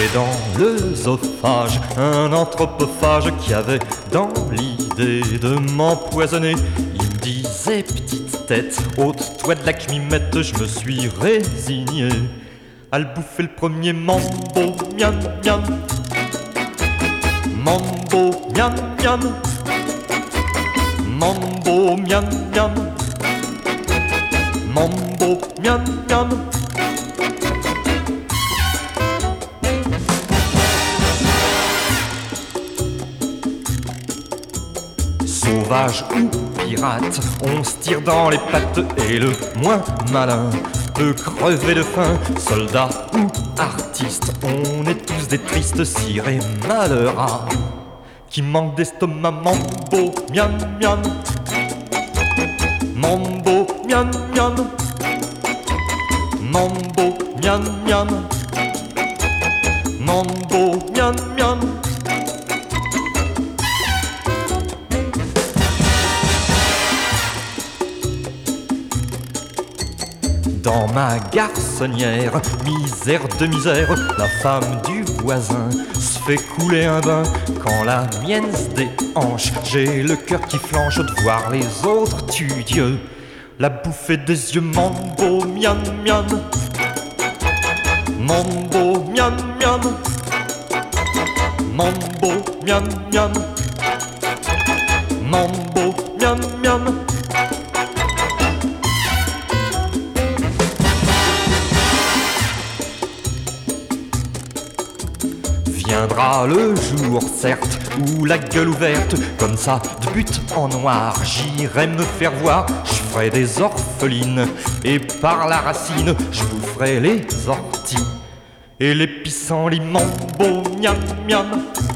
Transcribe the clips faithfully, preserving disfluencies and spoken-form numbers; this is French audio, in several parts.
dans l'œsophage un anthropophage qui avait dans l'idée de m'empoisonner. Il me disait petite tête, ôte-toi de la climette, je me suis résigné à le bouffer le premier. Mambo, miam, miam. Mambo, miam, miam. Mambo, miam, miam. Mambo, miam, miam. Sauvage ou pirate, on se tire dans les pattes et le moins malin peut crever de faim. Soldat ou artiste, on est tous des tristes cires et malheureux qui manquent d'estomac. Mambo, miam, miam. Mambo, miam, miam. Mambo, miam, miam. Mambo, miam, miam. Dans ma garçonnière, misère de misère, la femme du voisin se fait couler un bain. Quand la mienne se déhanche, j'ai le cœur qui flanche de voir les autres tuent Dieu. La bouffée des yeux. Mambo, miam, miam. Mambo, miam, miam. Mambo, miam, miam. Mambo, miam, miam. Viendra le jour, certes, où la gueule ouverte, comme ça, de but en noir, j'irai me faire voir. Je ferai des orphelines, et par la racine, je boufferai les orties et les pissenlits. Mambo, miam, miam.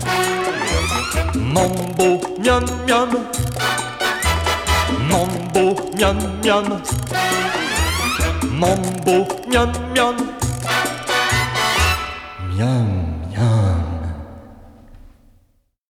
Mambo, miam, miam. Mambo, miam, miam. Mambo, miam, miam. Miam.